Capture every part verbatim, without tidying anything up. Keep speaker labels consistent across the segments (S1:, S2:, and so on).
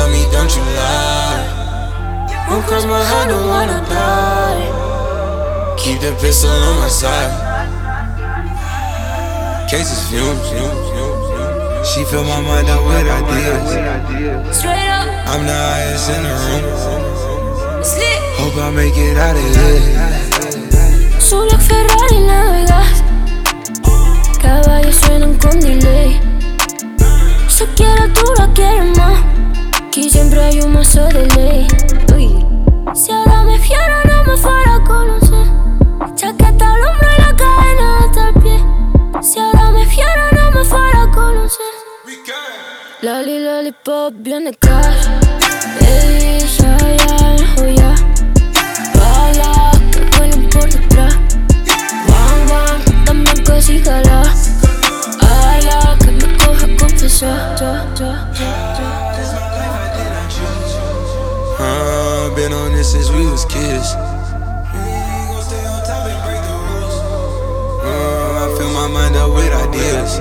S1: love me, don't you lie. Won't cross my heart, don't wanna die. Keep the pistol on my side. Cases fumes. She fill my mind up with ideas.
S2: Straight up,
S1: I'm the highest in the room.
S2: slick.
S1: Hope I make it out of here.
S2: Su Black Ferrari navegas. Caballos suenan con delay. Se quiere, tú la quieres más. Aquí siempre hay un mazo de ley. Uy. Si ahora me fiera, no me fuera a conocer. Chaqueta al hombro y la cadena hasta el pie. Si ahora me fiera, no me fuera a conocer. Lali, lollipop, bien de cash. Ey, ya, ya, joya. Bala, que vuelen por detrás. Bam, bam, dame casi jala. Ala, que me coja confesar. Ya, ya, ya.
S1: Uh, been on this since we was kids. Uh, I fill my mind up with ideas.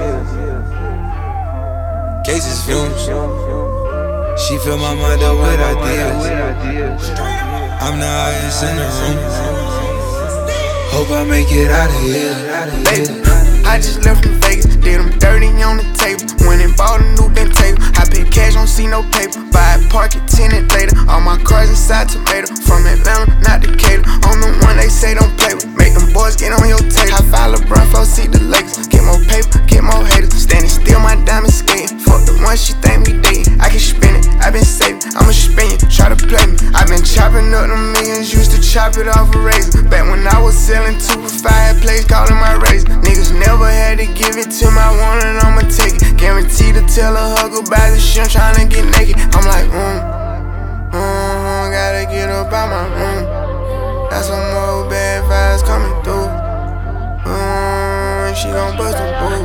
S1: Cases fumes. She fill my mind up with ideas. I'm the highest in the room. Hope I make it out of here.
S3: Baby, I just left from Vegas, did them dirty on the table. Went and bought a new bent table. I paid cash, don't see no paper. Buy it, park it, tenant later. All my cars inside tomato. From Atlanta, not Decatur. On the one they say don't play with. Make them boys get on your table. I file LeBron, flow, see the Lakers. Get more paper, get more haters. Standing still, my diamond skating. Fuck the one she think we dating. I can spin it, I been saving. I'ma spin you, try to play me. I been chopping up the millions, used to chop it off a razor. Back when I was selling two for five, place calling my razor. Niggas never had to give it to my one and I'ma take it. Guaranteed to tell a hug about this shit, I'm tryna get naked. I'm like, mm, mm, gotta get up out my room. Got some more bad vibes coming through. Mm, she gon' bust a boo.